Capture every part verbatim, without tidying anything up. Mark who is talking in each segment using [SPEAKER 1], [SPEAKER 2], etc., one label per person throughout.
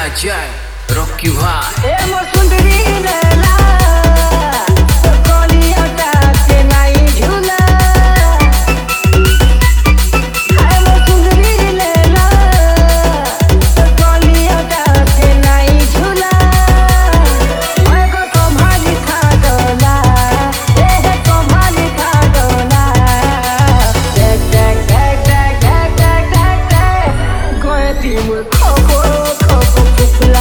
[SPEAKER 1] दिया जाए रॉकी भाई।
[SPEAKER 2] ए मोर सुंदरी लैला तो कोलिया के नाई झूला। ए मोर सुंदरी लैला तो कोलिया के नाई झूला। ओए को तुम्हारी खा डोला ए है तुम्हारी खा डोला। देख देख देख देख देख देख देख गोए तीम खोको खोको फुफला।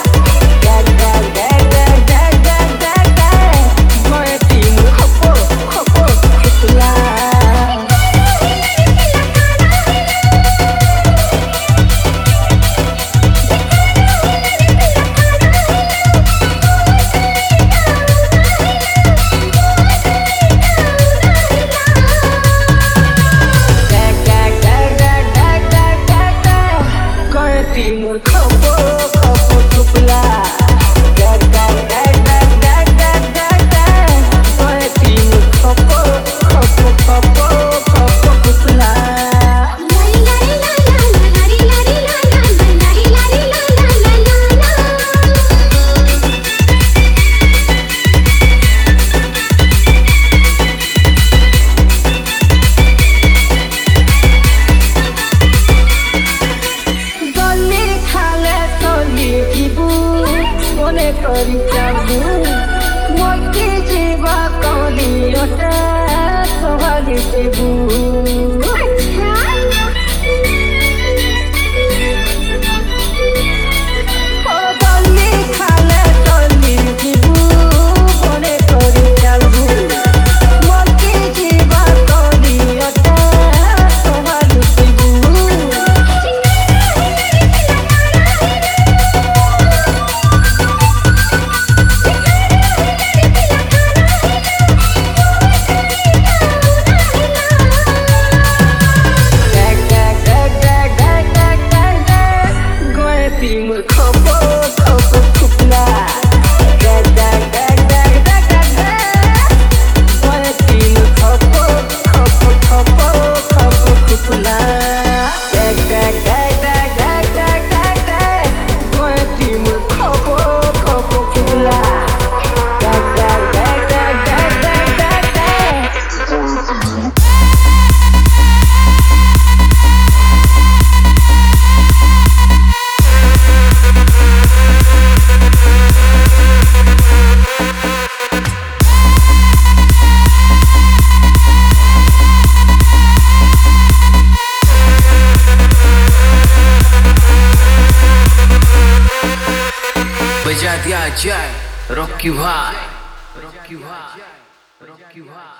[SPEAKER 2] मोती जीवा कौली ओटे सोहली तेबू ओ दली खाले दली जीबू बोले करी चलबू। मोती जीवा कौली ओटे सोहली तेबू।
[SPEAKER 1] बजा दिया जाए रॉकी भाई, रॉकी भाई, रॉकी भाई।